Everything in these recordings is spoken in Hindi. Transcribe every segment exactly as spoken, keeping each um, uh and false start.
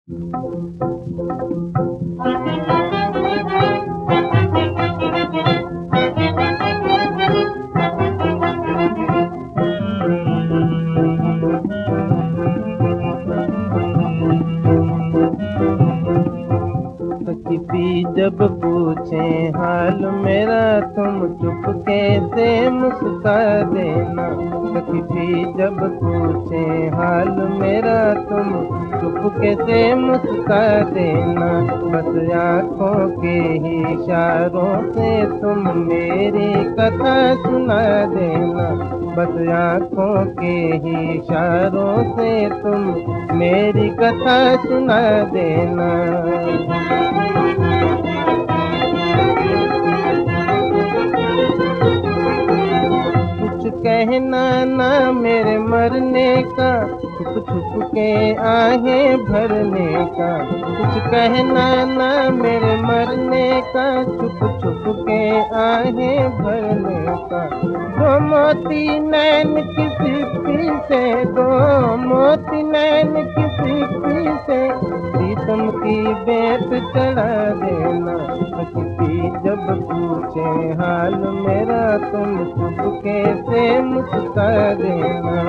किसी जब पूछे हाल मेरा तुम चुपके से मुस्का देना। किसी जब पूछे हाल मेरा तुम चुपके से मुस्का देना। बस आँखों के ही इशारों से तुम मेरी कथा सुना देना। बस आँखों के ही इशारों से तुम मेरी कथा सुना देना। कुछ कहना ना मेरे मरने का, छुप छुप के आहें भरने का। कुछ कहना ना मेरे मरने का, छुप छुप के आहें भरने का। दो मोती नैन की सिप्पी से, दो मोती नैन की सिप्पी से प्रीतम की बेत चढ़ा देना। किसी जब पूछे हाल मेरा तुम चुपके से मुस्का देना।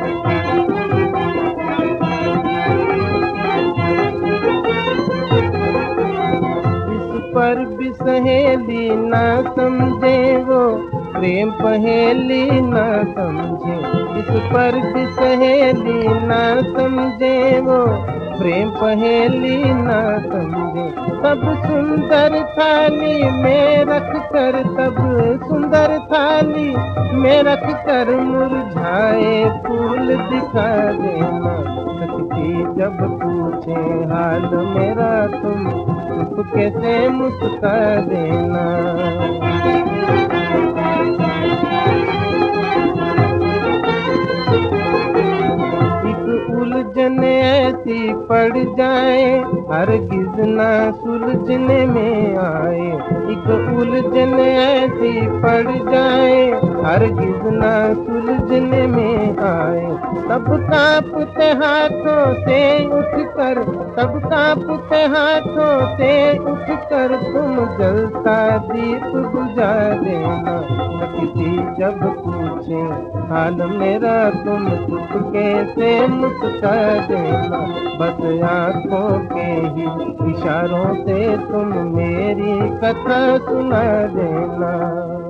पर भी सहेली ना समझे वो प्रेम पहेली ना समझे। इस पर भी सहेली ना समझे वो प्रेम पहेली ना समझे। तब सुंदर थाली में रख कर, तब सुंदर थाली में रख कर मुरझाए फूल दिखा देना। किसी जब पूछे हाल मेरा तुम चुपके से मुस्का देना। उलझन ऐसी पड़ जाए हरगिज़ ना सुलझने में आए। एक उलझन ऐसी पड़ जाए हरगिज़ ना सुलझने में आए। तब कांपते हाथों से उठकर, तब कांपते हाथों से उठकर तुम जलता दीप बुझा देना। किसी जब पूछे हाल मेरा तुम चुपके से मुस्का देना। बस आँखों के ही इशारों से तुम मेरी कथा सुना देना।